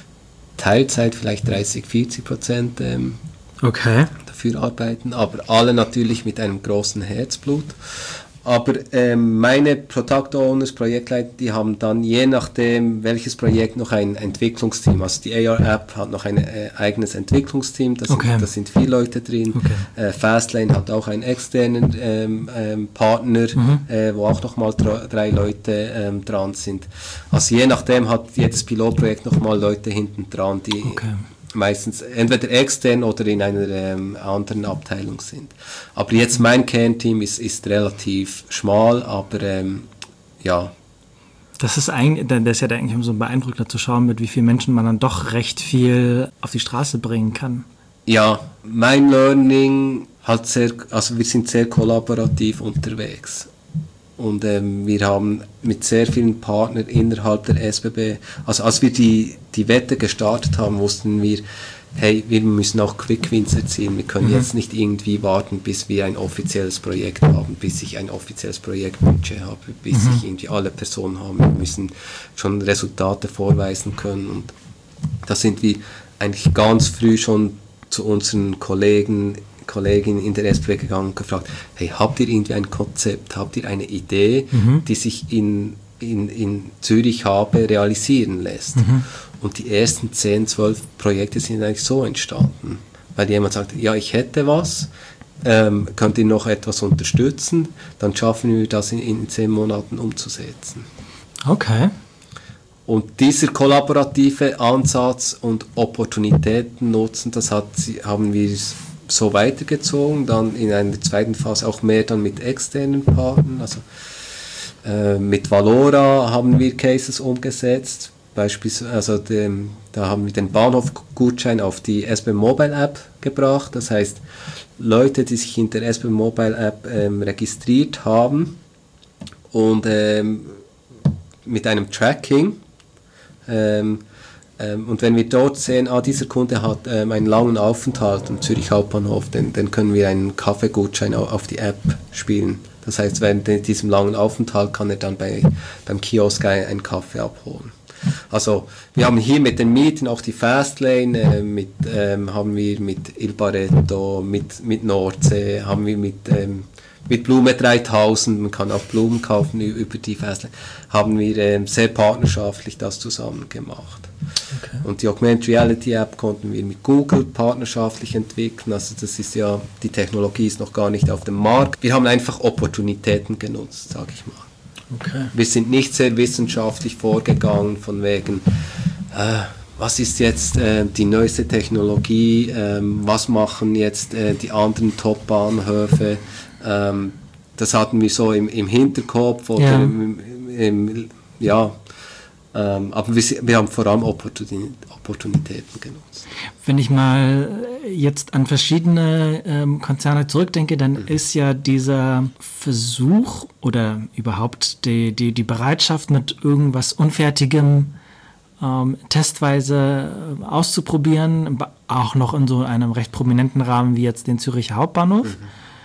Teilzeit, vielleicht dreißig, vierzig Prozent ähm, okay. dafür arbeiten, aber alle natürlich mit einem großen Herzblut. Aber ähm, meine Product Owners, Projektleiter, die haben dann je nachdem, welches Projekt, noch ein Entwicklungsteam. Also die A R-App hat noch ein äh, eigenes Entwicklungsteam, da okay. sind, sind vier Leute drin. Okay. Äh, Fastlane hat auch einen externen ähm, ähm, Partner, mhm. äh, wo auch nochmal drei Leute ähm, dran sind. Also je nachdem hat jedes Pilotprojekt nochmal Leute hinten dran, die, okay. meistens entweder extern oder in einer ähm, anderen Abteilung sind. Aber jetzt mein Kernteam ist, ist relativ schmal, aber ähm, ja. Das ist eigentlich, das ist ja eigentlich um so beeindruckender zu schauen, mit wie vielen Menschen man dann doch recht viel auf die Straße bringen kann. Ja, mein Learning hat sehr, also wir sind sehr kollaborativ unterwegs. Und ähm, wir haben mit sehr vielen Partnern innerhalb der S B B, also als wir die, die Wette gestartet haben, wussten wir, hey, wir müssen auch Quick Wins erzielen. Wir können mhm. jetzt nicht irgendwie warten, bis wir ein offizielles Projekt haben, bis ich ein offizielles Projektbudget habe, bis mhm. ich irgendwie alle Personen haben. Wir müssen schon Resultate vorweisen können. Und da sind wir eigentlich ganz früh schon zu unseren Kollegen Kollegin in der S B B gegangen und gefragt, hey, habt ihr irgendwie ein Konzept, habt ihr eine Idee, mhm. die sich in, in, in Zürich habe realisieren lässt? Mhm. Und die ersten zehn, zwölf Projekte sind eigentlich so entstanden, weil jemand sagt, ja, ich hätte was, ähm, könnt ihr noch etwas unterstützen, dann schaffen wir das in, in zehn Monaten umzusetzen. Okay. Und dieser kollaborative Ansatz und Opportunitäten nutzen, das hat, haben wir so weitergezogen, dann in einer zweiten Phase auch mehr dann mit externen Partnern, also äh, mit Valora haben wir Cases umgesetzt, beispielsweise, also dem, da haben wir den Bahnhofgutschein auf die S B Mobile App gebracht, das heißt, Leute, die sich in der S B Mobile App ähm, registriert haben und ähm, mit einem Tracking, ähm, und wenn wir dort sehen, ah, dieser Kunde hat ähm, einen langen Aufenthalt am Zürich Hauptbahnhof, dann, dann können wir einen Kaffeegutschein auf die App spielen. Das heißt, während diesem langen Aufenthalt kann er dann bei, beim Kiosk einen Kaffee abholen. Also wir haben hier mit den Mieten auch die Fastlane, äh, mit, ähm, haben wir mit Il Barretto, mit, mit Nordsee, haben wir mit, ähm, mit Blume dreitausend, man kann auch Blumen kaufen über die Fastlane, haben wir ähm, sehr partnerschaftlich das zusammen gemacht. Okay. Und die Augmented Reality App konnten wir mit Google partnerschaftlich entwickeln, also das ist ja, die Technologie ist noch gar nicht auf dem Markt. Wir haben einfach Opportunitäten genutzt, sage ich mal. Okay. Wir sind nicht sehr wissenschaftlich vorgegangen, von wegen, äh, was ist jetzt äh, die neueste Technologie, äh, was machen jetzt äh, die anderen Top-Bahnhöfe, ähm, das hatten wir so im, im Hinterkopf oder ja, im, im, im, ja Ähm, aber wir, wir haben vor allem Opportuni- Opportunitäten genutzt. Wenn ich mal jetzt an verschiedene ähm, Konzerne zurückdenke, dann mhm. ist ja dieser Versuch oder überhaupt die, die, die Bereitschaft, mit irgendwas Unfertigem ähm, testweise auszuprobieren, auch noch in so einem recht prominenten Rahmen wie jetzt den Züricher Hauptbahnhof, mhm.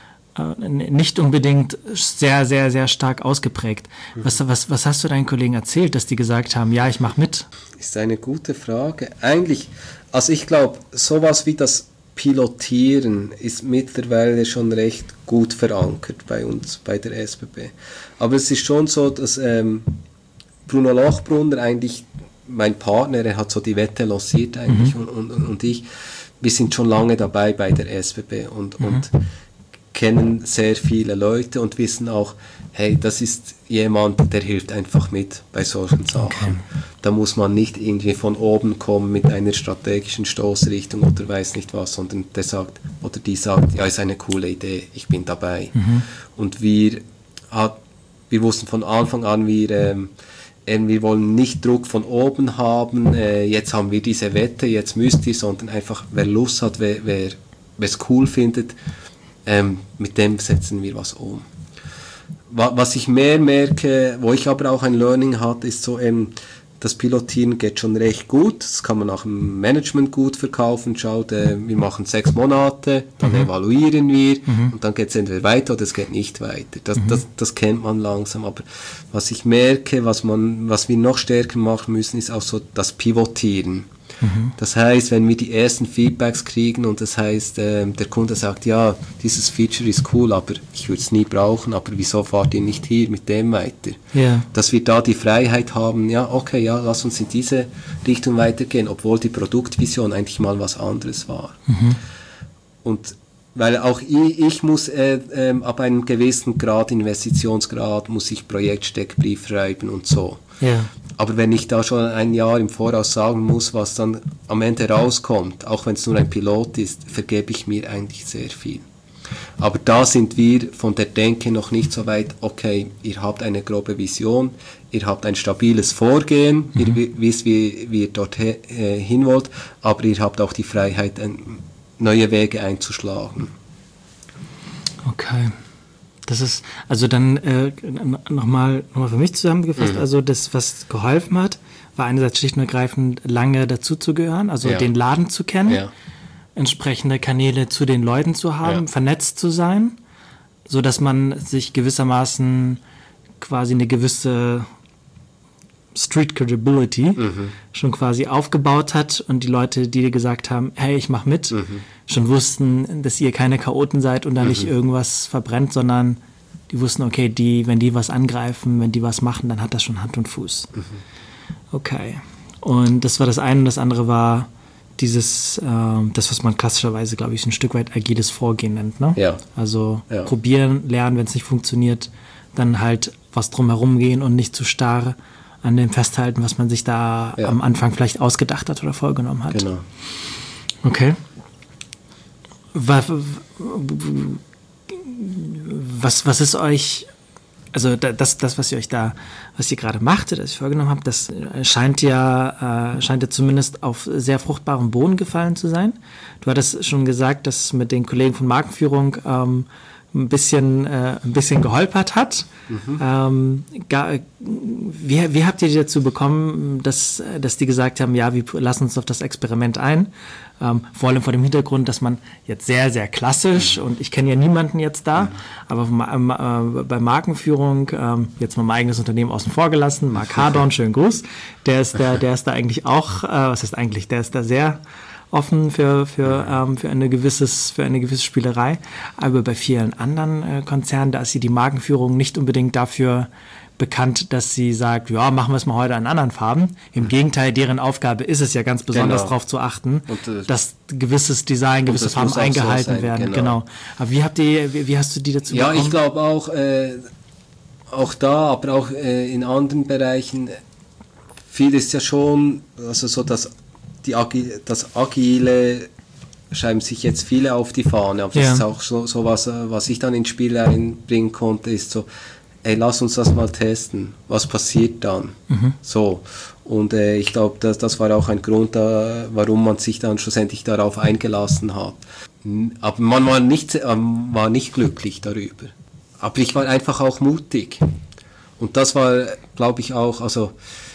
nicht unbedingt sehr, sehr, sehr stark ausgeprägt. Was, was, was hast du deinen Kollegen erzählt, dass die gesagt haben, ja, ich mache mit? Ist eine gute Frage. Eigentlich, also ich glaube, sowas wie das Pilotieren ist mittlerweile schon recht gut verankert bei uns, bei der S B B. Aber es ist schon so, dass ähm, Bruno Lochbrunner eigentlich, mein Partner, er hat so die Wette lanciert eigentlich, mhm. und, und, und ich, wir sind schon lange dabei bei der S B B und, mhm. und kennen sehr viele Leute und wissen auch, hey, das ist jemand, der hilft einfach mit bei solchen Sachen. Okay. Da muss man nicht irgendwie von oben kommen mit einer strategischen Stoßrichtung oder weiß nicht was, sondern der sagt, oder die sagt, ja, ist eine coole Idee, ich bin dabei. Mhm. Und wir, hat, wir wussten von Anfang an, wir, ähm, wir wollen nicht Druck von oben haben, äh, jetzt haben wir diese Wette, jetzt müsst ihr, sondern einfach, wer Lust hat, wer es cool findet, Ähm, mit dem setzen wir was um. Was ich mehr merke, wo ich aber auch ein Learning hatte, ist so eben, das Pilotieren geht schon recht gut, das kann man auch im Management gut verkaufen, schaut, äh, wir machen sechs Monate, dann mhm. evaluieren wir mhm. und dann geht es entweder weiter oder es geht nicht weiter. Das, mhm. das, das kennt man langsam, aber was ich merke, was, man, was wir noch stärker machen müssen, ist auch so das Pivotieren. Mhm. Das heißt, wenn wir die ersten Feedbacks kriegen und das heißt, äh, der Kunde sagt, ja, dieses Feature ist cool, aber ich würde es nie brauchen, aber wieso fahrt ihr nicht hier mit dem weiter? Yeah. Dass wir da die Freiheit haben, ja, okay, ja, lass uns in diese Richtung weitergehen, obwohl die Produktvision eigentlich mal was anderes war. Mhm. Und weil auch ich, ich muss äh, äh, ab einem gewissen Grad, Investitionsgrad, muss ich Projektsteckbrief schreiben und so. Yeah. Aber wenn ich da schon ein Jahr im Voraus sagen muss, was dann am Ende rauskommt, auch wenn es nur ein Pilot ist, vergebe ich mir eigentlich sehr viel. Aber da sind wir von der Denke noch nicht so weit, okay, ihr habt eine grobe Vision, ihr habt ein stabiles Vorgehen, mhm. ihr wisst, wie, wie ihr dort he, äh, hin wollt, aber ihr habt auch die Freiheit, ein, neue Wege einzuschlagen. Okay. Das ist, also dann äh, nochmal noch mal für mich zusammengefasst, mhm. also das, was geholfen hat, war einerseits schlicht und ergreifend lange dazuzugehören, also ja. den Laden zu kennen, ja. entsprechende Kanäle zu den Leuten zu haben, ja. vernetzt zu sein, so dass man sich gewissermaßen quasi eine gewisse Street Credibility mhm. schon quasi aufgebaut hat und die Leute, die dir gesagt haben, hey, ich mach mit, mhm. schon wussten, dass ihr keine Chaoten seid und da mhm. nicht irgendwas verbrennt, sondern die wussten, okay, die, wenn die was angreifen, wenn die was machen, dann hat das schon Hand und Fuß. Mhm. Okay. Und das war das eine und das andere war dieses, äh, das, was man klassischerweise, glaube ich, ein Stück weit agiles Vorgehen nennt, ne? Ja. Also ja. probieren, lernen, wenn es nicht funktioniert, dann halt was drumherum gehen und nicht zu starr an dem festhalten, was man sich da ja. am Anfang vielleicht ausgedacht hat oder vorgenommen hat. Genau. Okay. Was, was, was ist euch, also das, das, was ihr euch da, was ihr gerade macht, das ihr vorgenommen habt, das scheint ja, äh, scheint ja zumindest auf sehr fruchtbarem Boden gefallen zu sein. Du hattest schon gesagt, dass mit den Kollegen von Markenführung ähm, ein bisschen, äh, ein bisschen geholpert hat. Mhm. Ähm, gar, wie, wie habt ihr die dazu bekommen, dass, dass die gesagt haben, ja, wir lassen uns auf das Experiment ein? Ähm, vor allem vor dem Hintergrund, dass man jetzt sehr, sehr klassisch, mhm. und ich kenne ja niemanden jetzt da, mhm. aber äh, bei Markenführung, ähm, jetzt mal mein eigenes Unternehmen außen vor gelassen, Mark Hardorn, schönen Gruß, der ist, der, der ist da eigentlich auch, äh, was heißt eigentlich, der ist da sehr offen für, für, ähm, für, eine gewisses, für eine gewisse Spielerei. Aber bei vielen anderen äh, Konzernen, da ist sie die Markenführung nicht unbedingt dafür bekannt, dass sie sagt, ja, machen wir es mal heute in anderen Farben. Im Gegenteil, deren Aufgabe ist es ja ganz besonders genau. darauf zu achten, und, äh, dass gewisses Design, gewisse Farben eingehalten so werden. Genau. genau. Aber wie habt ihr, wie, wie hast du die dazu ja, bekommen? Ja, ich glaube auch, äh, auch da, aber auch äh, in anderen Bereichen, viel ist ja schon, also so das Die Agi- das Agile schreiben sich jetzt viele auf die Fahne, aber ja. das ist auch so, so was, was ich dann ins Spiel einbringen konnte, ist so, ey, lass uns das mal testen, was passiert dann? Mhm. So, und äh, ich glaube, das, das war auch ein Grund, äh, warum man sich dann schlussendlich darauf eingelassen hat. Aber man war nicht, äh, war nicht glücklich darüber. Aber ich war einfach auch mutig. Und das war, glaube ich, auch, also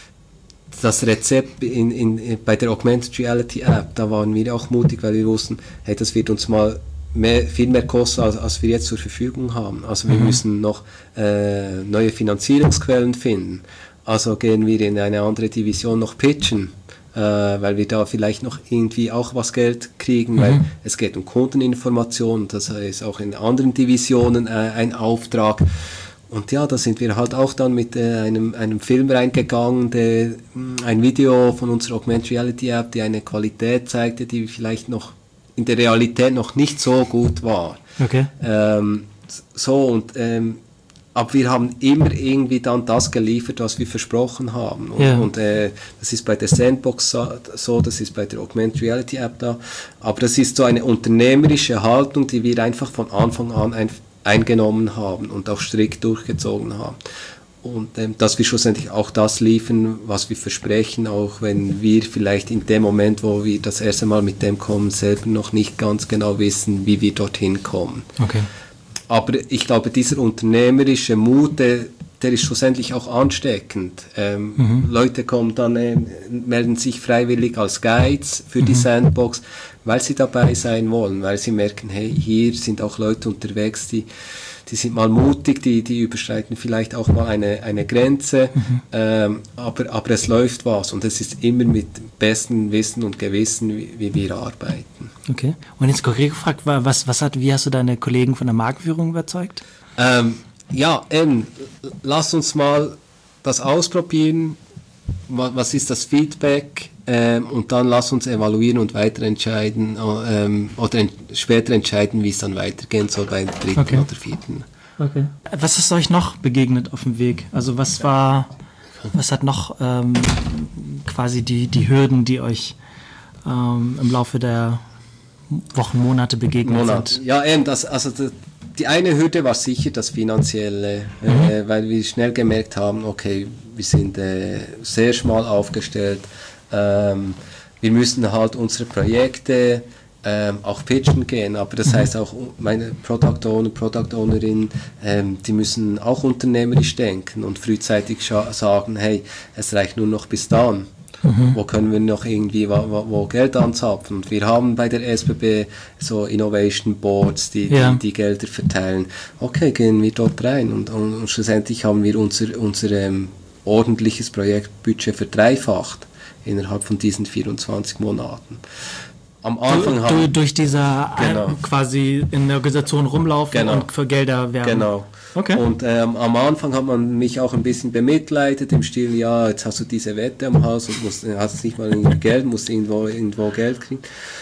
das Rezept in, in, bei der Augmented Reality App, da waren wir auch mutig, weil wir wussten, hey, das wird uns mal mehr, viel mehr kosten, als, als wir jetzt zur Verfügung haben. Also wir mhm. müssen noch äh, neue Finanzierungsquellen finden. Also gehen wir in eine andere Division noch pitchen, äh, weil wir da vielleicht noch irgendwie auch was Geld kriegen, mhm. weil es geht um Kundeninformation, das ist auch in anderen Divisionen äh, ein Auftrag. Und ja, da sind wir halt auch dann mit äh, einem, einem Film reingegangen, der, ein Video von unserer Augmented Reality App, die eine Qualität zeigte, die vielleicht noch in der Realität noch nicht so gut war. Okay. Ähm, so, und ähm, aber wir haben immer irgendwie dann das geliefert, was wir versprochen haben. Und, yeah. und äh, das ist bei der Sandbox so, das ist bei der Augmented Reality App da. Aber das ist so eine unternehmerische Haltung, die wir einfach von Anfang an ein, eingenommen haben und auch strikt durchgezogen haben. Und ähm, dass wir schlussendlich auch das liefern, was wir versprechen, auch wenn wir vielleicht in dem Moment, wo wir das erste Mal mit dem kommen, selber noch nicht ganz genau wissen, wie wir dorthin kommen. Okay. Aber ich glaube, dieser unternehmerische Mut, der, der ist schlussendlich auch ansteckend. Ähm, mhm. Leute kommen dann, äh, melden sich freiwillig als Guides für mhm. die Sandbox, weil sie dabei sein wollen, weil sie merken, hey, hier sind auch Leute unterwegs, die, die sind mal mutig, die, die überschreiten vielleicht auch mal eine, eine Grenze, mhm. ähm, aber, aber es läuft was und es ist immer mit bestem Wissen und Gewissen, wie, wie wir arbeiten. Okay. Und jetzt konkret gefragt, was, was hat, wie hast du deine Kollegen von der Markenführung überzeugt? Ähm, ja, ähm, lass uns mal das ausprobieren. Was, was ist das Feedback? Ähm, und dann lass uns evaluieren und weiter entscheiden ähm, oder ent- später entscheiden, wie es dann weitergehen soll bei der dritten okay. oder vierten. Okay. Was ist euch noch begegnet auf dem Weg? Also was war, Was hat noch ähm, quasi die, die Hürden, die euch ähm, im Laufe der Wochen, Monate begegnet Monat. sind? Ja, eben, das, also das, die eine Hürde war sicher das Finanzielle, mhm. äh, weil wir schnell gemerkt haben, okay, wir sind äh, sehr schmal aufgestellt, ähm, wir müssen halt unsere Projekte ähm, auch pitchen gehen, aber das mhm. heißt auch meine Product Owner, Product Ownerin, ähm, die müssen auch unternehmerisch denken und frühzeitig scha- sagen, hey, es reicht nur noch bis dann. Mhm. Wo können wir noch irgendwie wo, wo Geld anzapfen? Und wir haben bei der S B B so Innovation Boards, die, ja. die die Gelder verteilen. Okay, gehen wir dort rein und, und, und schlussendlich haben wir unser, unser ähm, ordentliches Projektbudget verdreifacht innerhalb von diesen vierundzwanzig Monaten. Am Anfang du, haben du, durch dieser genau. quasi in der Organisation rumlaufen genau. und für Gelder werben. Genau. Okay. Und ähm, am Anfang hat man mich auch ein bisschen bemitleidet im Stil, ja, jetzt hast du diese Wette am Haus und musst, hast nicht mal Geld, musst irgendwo, irgendwo Geld kriegen.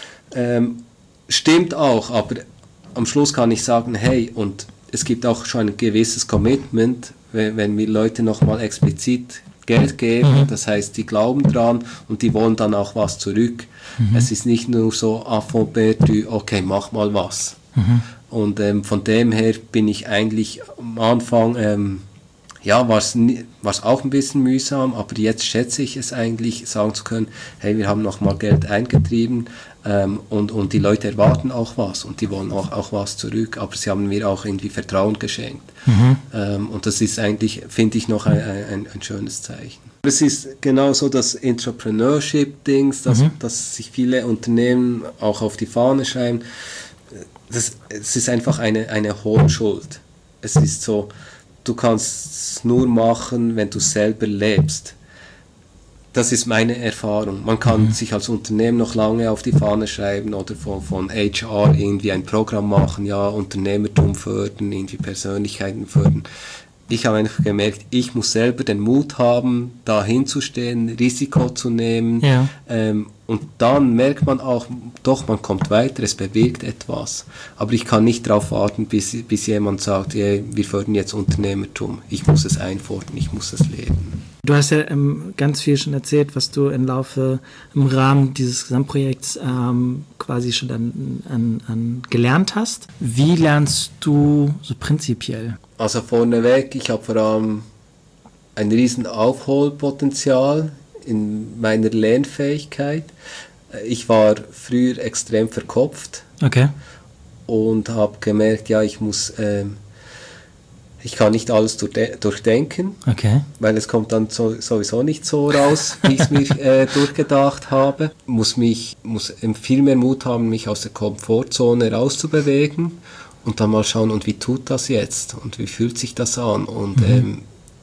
Ähm, stimmt auch, aber am Schluss kann ich sagen, hey, und es gibt auch schon ein gewisses Commitment, wenn, wenn wir Leute nochmal explizit Geld geben, mhm. das heißt, die glauben dran und die wollen dann auch was zurück. Mhm. Es ist nicht nur so, à fond perdu, okay, mach mal was. Mhm. Und ähm, von dem her bin ich eigentlich am Anfang, ähm, ja, war es auch ein bisschen mühsam, aber jetzt schätze ich es eigentlich, sagen zu können, hey, wir haben nochmal Geld eingetrieben ähm, und, und die Leute erwarten auch was und die wollen auch, auch was zurück, aber sie haben mir auch irgendwie Vertrauen geschenkt. Mhm. Ähm, und das ist eigentlich, finde ich, noch ein, ein, ein schönes Zeichen. Es ist genau so das Entrepreneurship-Dings, dass, mhm. dass sich viele Unternehmen auch auf die Fahne schreiben. Das, es ist einfach eine, eine Hohlschuld. Es ist so, du kannst es nur machen, wenn du selber lebst. Das ist meine Erfahrung. Man kann mhm. sich als Unternehmen noch lange auf die Fahne schreiben oder von, von H R irgendwie ein Programm machen, ja, Unternehmertum fördern, irgendwie Persönlichkeiten fördern. Ich habe einfach gemerkt, ich muss selber den Mut haben, da hinzustehen, Risiko zu nehmen. Ja. Ähm, und dann merkt man auch, doch, man kommt weiter, es bewirkt etwas. Aber ich kann nicht darauf warten, bis, bis jemand sagt, yeah, wir fördern jetzt Unternehmertum. Ich muss es einfordern, ich muss es leben. Du hast ja ähm, ganz viel schon erzählt, was du im Laufe, im Rahmen dieses Gesamtprojekts ähm, quasi schon an, an, an gelernt hast. Wie lernst du so prinzipiell? Also vorneweg, ich habe vor allem ein riesen Aufholpotenzial in meiner Lernfähigkeit. Ich war früher extrem verkopft okay. und habe gemerkt, ja, ich muss, ähm, ich kann nicht alles durchde- durchdenken, okay. weil es kommt dann so, sowieso nicht so raus, wie ich es mir äh, durchgedacht habe. Muss mich, muss viel mehr Mut haben, mich aus der Komfortzone rauszubewegen. Und dann mal schauen, und wie tut das jetzt? Und wie fühlt sich das an? Und mhm. ähm,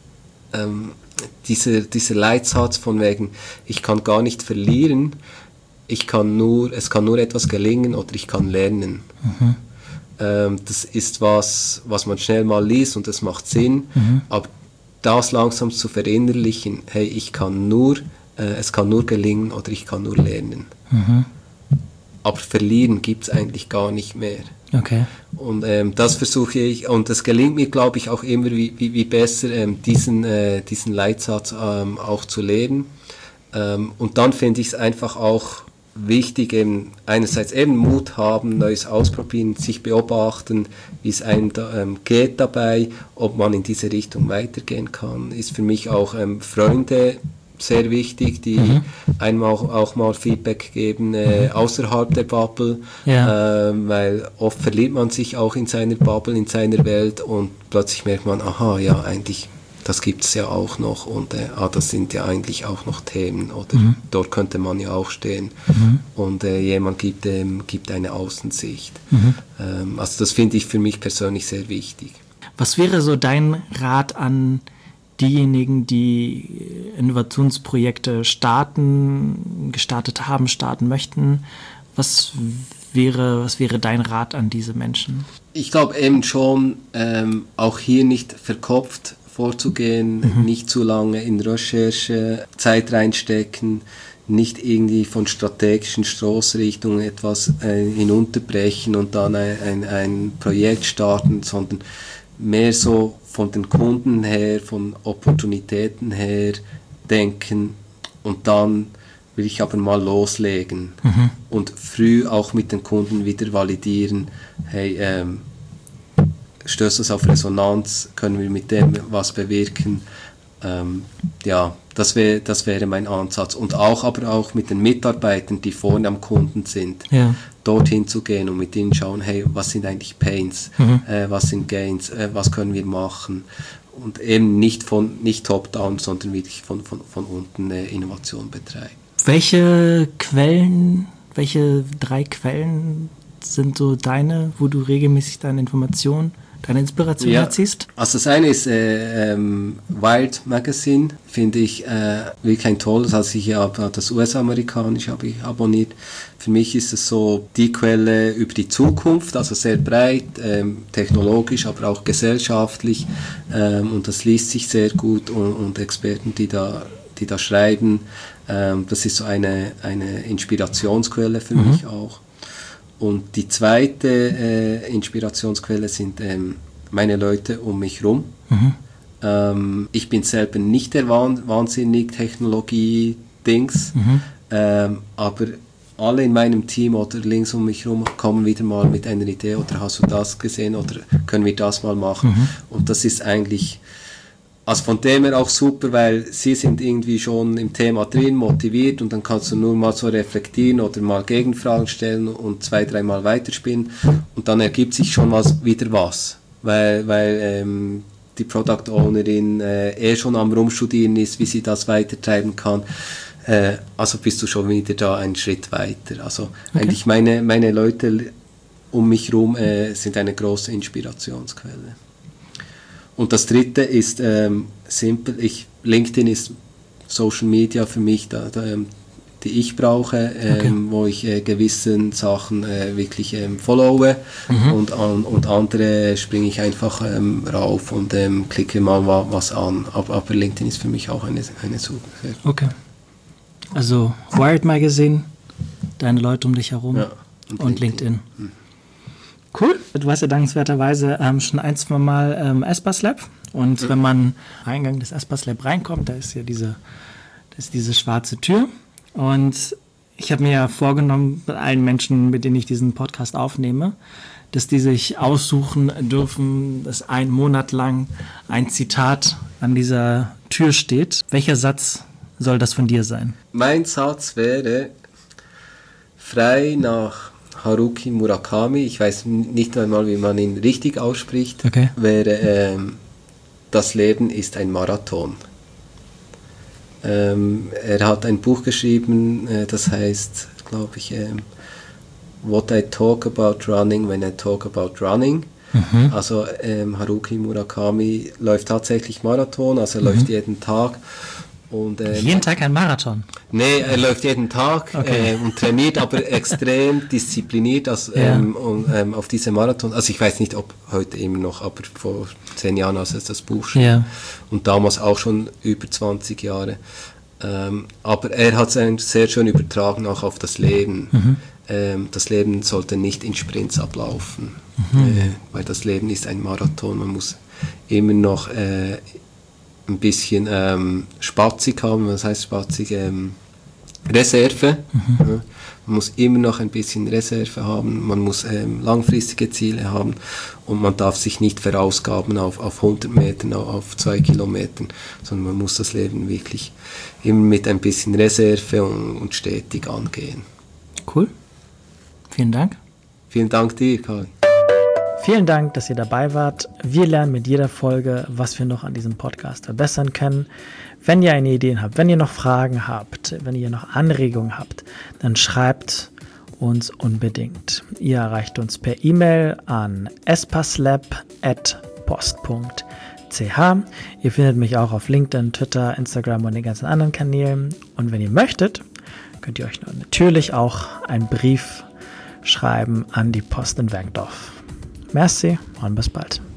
ähm, dieser, dieser Leitsatz von wegen, ich kann gar nicht verlieren, ich kann nur, es kann nur etwas gelingen oder ich kann lernen. Mhm. Ähm, das ist was, was man schnell mal liest und das macht Sinn, mhm. aber das langsam zu verinnerlichen, hey, ich kann nur, äh, es kann nur gelingen oder ich kann nur lernen. Mhm. Aber verlieren gibt es eigentlich gar nicht mehr. Okay. Und ähm, das versuche ich, und das gelingt mir, glaube ich, auch immer wie, wie, wie besser, ähm, diesen, äh, diesen Leitsatz ähm, auch zu leben. Ähm, und dann finde ich es einfach auch wichtig, eben einerseits eben Mut haben, Neues ausprobieren, sich beobachten, wie es einem da, ähm, geht dabei, ob man in diese Richtung weitergehen kann. Ist für mich auch ähm, Freunde sehr wichtig, die mhm. einmal auch, auch mal Feedback geben äh, außerhalb der Bubble, ja. äh, weil oft verliert man sich auch in seiner Bubble, in seiner Welt und plötzlich merkt man, aha, ja, eigentlich, das gibt es ja auch noch und äh, ah, das sind ja eigentlich auch noch Themen oder mhm. dort könnte man ja auch stehen mhm. und äh, jemand gibt, ähm, gibt eine Außensicht. Mhm. Ähm, also das finde ich für mich persönlich sehr wichtig. Was wäre so dein Rat an diejenigen, die Innovationsprojekte starten, gestartet haben, starten möchten? Was wäre, was wäre dein Rat an diese Menschen? Ich glaube eben schon, ähm, auch hier nicht verkopft vorzugehen, mhm. nicht zu lange in Recherche Zeit reinstecken, nicht irgendwie von strategischen Stoßrichtungen etwas äh, hinunterbrechen und dann ein, ein, ein Projekt starten, sondern mehr so von den Kunden her, von Opportunitäten her denken und dann will ich aber mal loslegen mhm. und früh auch mit den Kunden wieder validieren, hey, ähm, stößt das auf Resonanz, können wir mit dem was bewirken, ähm, ja, das, wär, das wäre mein Ansatz und auch, aber auch mit den Mitarbeitern, die vorne am Kunden sind, ja. dorthin zu gehen und mit ihnen schauen, hey, was sind eigentlich Pains, mhm. äh, was sind Gains, äh, was können wir machen und eben nicht von, nicht top-down, sondern wirklich von, von, von unten äh, Innovation betreiben. Welche Quellen, welche drei Quellen sind so deine, wo du regelmäßig deine Informationen, deine Inspiration ja. erziehst? Also das eine ist äh, ähm, Wired Magazine, finde ich äh, wirklich ein tolles, also ich habe das U S-amerikanisch habe ich abonniert. Für mich ist es so die Quelle über die Zukunft, also sehr breit, ähm, technologisch, aber auch gesellschaftlich ähm, und das liest sich sehr gut und, und Experten, die da die da schreiben, ähm, das ist so eine, eine Inspirationsquelle für mhm. mich auch. Und die zweite äh, Inspirationsquelle sind ähm, meine Leute um mich herum. Mhm. Ähm, ich bin selber nicht der wahn- wahnsinnig Technologie-Dings, mhm. ähm, aber alle in meinem Team oder links um mich herum kommen wieder mal mit einer Idee oder hast du das gesehen oder können wir das mal machen. Mhm. Und das ist eigentlich... Also von dem her auch super, weil sie sind irgendwie schon im Thema drin, motiviert und dann kannst du nur mal so reflektieren oder mal Gegenfragen stellen und zwei, dreimal weiterspinnen und dann ergibt sich schon mal wieder was, weil, weil ähm, die Product Ownerin äh, eh schon am Rumstudieren ist, wie sie das weitertreiben kann. Äh, also bist du schon wieder da einen Schritt weiter. Also okay. eigentlich meine, meine Leute um mich herum äh, sind eine große Inspirationsquelle. Und das dritte ist ähm, simpel, ich, LinkedIn ist Social Media für mich, da, da, ähm, die ich brauche, ähm, okay. wo ich äh, gewissen Sachen äh, wirklich ähm, followe mhm. und, an, und andere springe ich einfach ähm, rauf und ähm, klicke mal wa- was an. Aber, aber LinkedIn ist für mich auch eine, eine Suche. Okay. Also Wired Magazine, deine Leute um dich herum ja, und, und LinkedIn. LinkedIn. Mhm. Cool. Du warst ja dankenswerterweise ähm, schon ein, zwei Mal ähm, Espas Lab und mhm. wenn man Eingang des Espas Lab reinkommt, da ist ja diese, da ist diese schwarze Tür und ich habe mir ja vorgenommen, mit allen Menschen, mit denen ich diesen Podcast aufnehme, dass die sich aussuchen dürfen, dass ein Monat lang ein Zitat an dieser Tür steht. Welcher Satz soll das von dir sein? Mein Satz wäre frei nach Haruki Murakami, ich weiß nicht einmal, wie man ihn richtig ausspricht, okay. wäre ähm, das Leben ist ein Marathon. Ähm, er hat ein Buch geschrieben, äh, das heißt, glaube ich, ähm, What I Talk About Running When I Talk About Running. Mhm. Also ähm, Haruki Murakami läuft tatsächlich Marathon, also er mhm. läuft jeden Tag. Und, ähm, jeden Tag ein Marathon? Nee, er läuft jeden Tag okay. äh, und trainiert, aber extrem diszipliniert also, ja. ähm, und, ähm, auf diese Marathon. Also ich weiß nicht, ob heute immer noch, aber vor zehn Jahren, als er das Buch schrieb. Ja. Und damals auch schon über zwanzig Jahre. Ähm, aber er hat es sehr schön übertragen auch auf das Leben. Mhm. Ähm, das Leben sollte nicht in Sprints ablaufen, mhm. äh, weil das Leben ist ein Marathon. Man muss immer noch äh, ein bisschen ähm, spatzig haben, was heißt spatzig? Ähm, Reserve. Mhm. Ja. Man muss immer noch ein bisschen Reserve haben, man muss ähm, langfristige Ziele haben und man darf sich nicht verausgaben auf, auf hundert Metern, auf zwei Kilometern, sondern man muss das Leben wirklich immer mit ein bisschen Reserve und, und stetig angehen. Cool. Vielen Dank. Vielen Dank dir, Karl. Vielen Dank, dass ihr dabei wart. Wir lernen mit jeder Folge, was wir noch an diesem Podcast verbessern können. Wenn ihr eine Ideen habt, wenn ihr noch Fragen habt, wenn ihr noch Anregungen habt, dann schreibt uns unbedingt. Ihr erreicht uns per E-Mail an espaslab at post punkt c h. Ihr findet mich auch auf LinkedIn, Twitter, Instagram und den ganzen anderen Kanälen. Und wenn ihr möchtet, könnt ihr euch natürlich auch einen Brief schreiben an die Post in Werkdorf. Merci und bis bald.